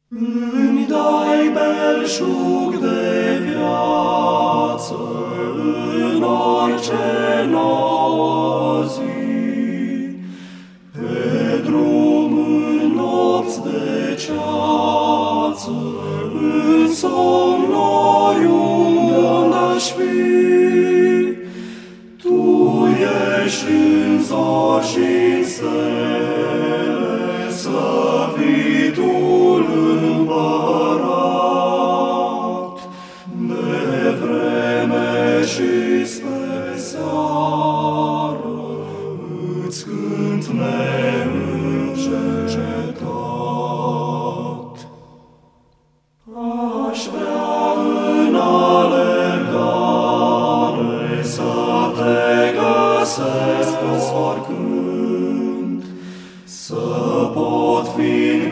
Îmi dai belșug de viață în orice nouă zi, pe drum în nopți de ceață, în somn oriunde-aș fi. Tu ești în zori și-n stele, slăvitul Împărat, de vreme și spre seară îți cânt neîncetat. Aș vrea în alergare să te găsesc oricând, să pot fi în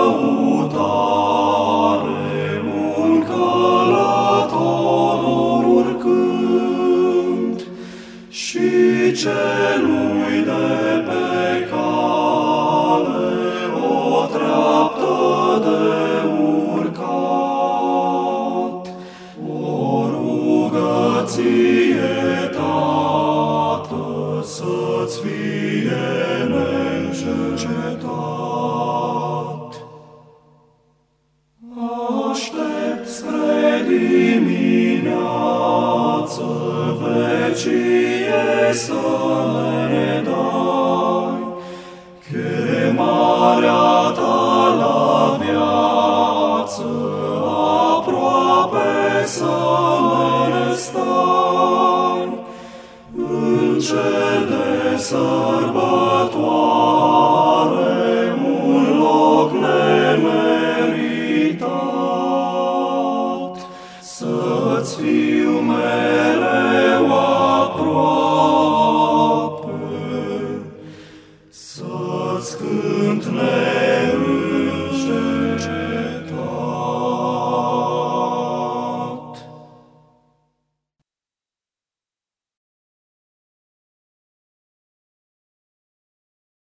căutare un călător oricând, și celui de pe cale o treaptă de urcat, o rugăție, Tată, să-ți fie neîncetat. Aștept spre dimineață vecie să ne dai, chemarea ta la viață aproape să ne stai. În cel de sărbătoare un loc nemeritat, să-ți fiu mereu aproape, să-ți cânt neîncetat.